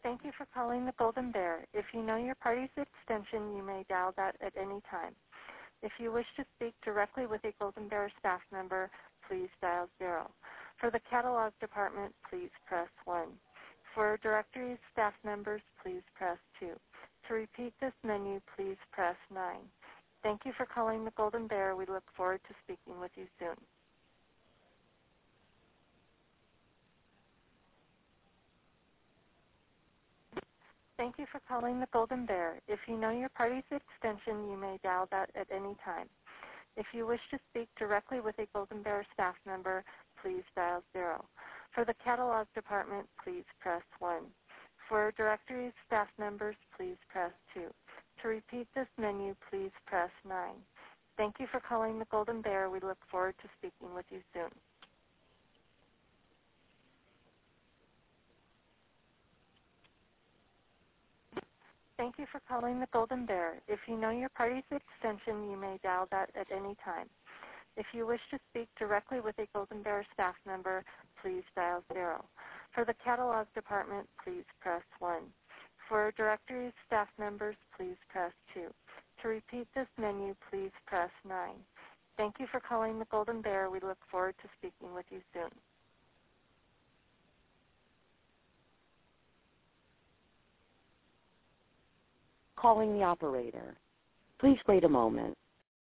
Thank you for calling the Golden Bear. If you know your party's extension, you may dial that at any time. If you wish to speak directly with a Golden Bear staff member, please dial 0. For the catalog department, please press 1. For directory staff members, please press 2. To repeat this menu, please press 9. Thank you for calling the Golden Bear. We look forward to speaking with you soon. Thank you for calling the Golden Bear. If you know your party's extension, you may dial that at any time. If you wish to speak directly with a Golden Bear staff member, please dial 0. For the catalog department, please press 1. For directory staff members, please press 2. To repeat this menu, please press 9. Thank you for calling the Golden Bear. We look forward to speaking with you soon. Thank you for calling the Golden Bear. If you know your party's extension, you may dial that at any time. If you wish to speak directly with a Golden Bear staff member, please dial 0. For the catalog department, please press 1. For directory staff members, please press 2. To repeat this menu, please press 9. Thank you for calling the Golden Bear. We look forward to speaking with you soon. Calling the operator. Please wait a moment.